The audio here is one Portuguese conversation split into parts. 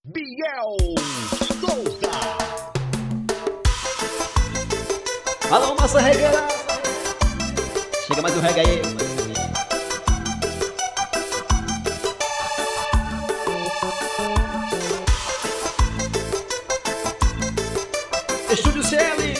Biel Souza. Alô, massa regueira. Chega mais um reggae aí. Estúdio CL.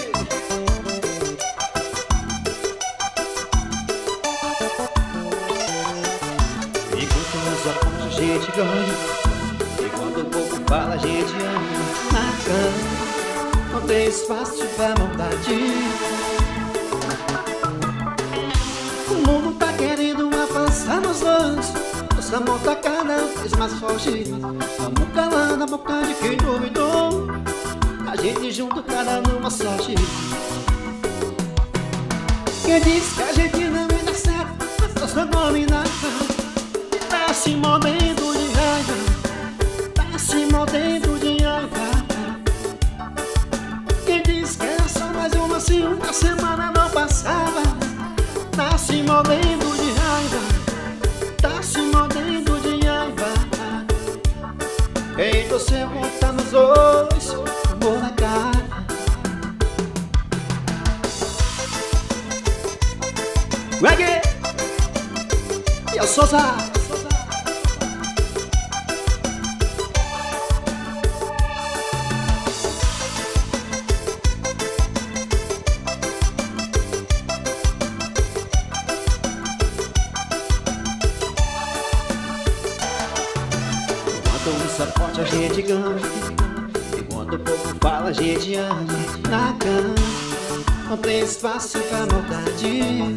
E quanto mais a ponte a gente ganha, e quando o povo fala a gente ama. Na cama não tem espaço pra maldade. O mundo tá querendo avançar nos dois. Nossa mão tá cada vez mais forte. Vamos calando a boca de quem duvidou. A gente junto, cada numa sorte. Quem disse que a gente não ia dar certo, eu sou dominada. Tá se mordendo de raiva, tá se mordendo de raiva. Quem disse que era só mais uma semana não passava. Tá se mordendo de raiva, tá se mordendo de raiva. Quem você monta nos dois, amor na cara. Reggae e a Souza. Quando um sapote a gente ganha, e quando o povo fala a gente ama. Na cama não tem espaço pra maldade.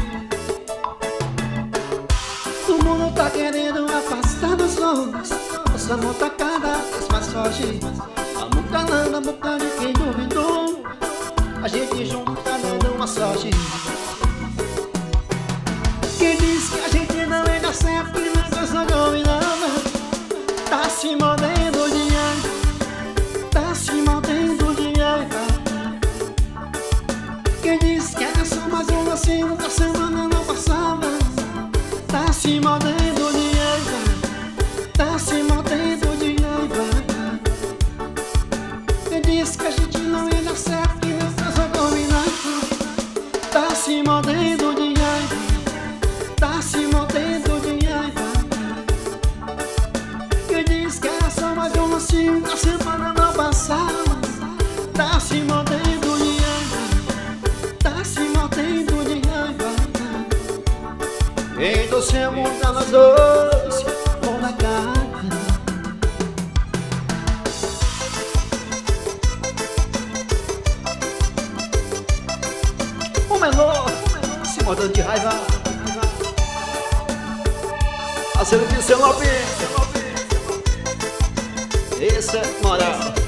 O mundo tá querendo afastar dos dois. Nossa mão tá cada vez mais forte. Vamos calando a boca de quem duvidou. A gente junto tá dando uma sorte. Quem disse que a gente não ia dar certo e não coisa dominada. Tá se mordendo de raiva, tá se mordendo de raiva. Quem disse que era só mais uma semana não passava. Tá se mordendo de raiva, tá se mordendo de raiva. Quem disse que a gente não ia dar certo e não coisa dominada. Tá se mordendo de raiva, tá se mordendo de raiva. Quem disse que era só mais uma semana não passava. Tá se mordendo de raiva, tá se mordendo de raiva. Então você monta nas dois, mão na cara. O menor se mordendo de raiva. A Celebinha Lopes. Esse é moral.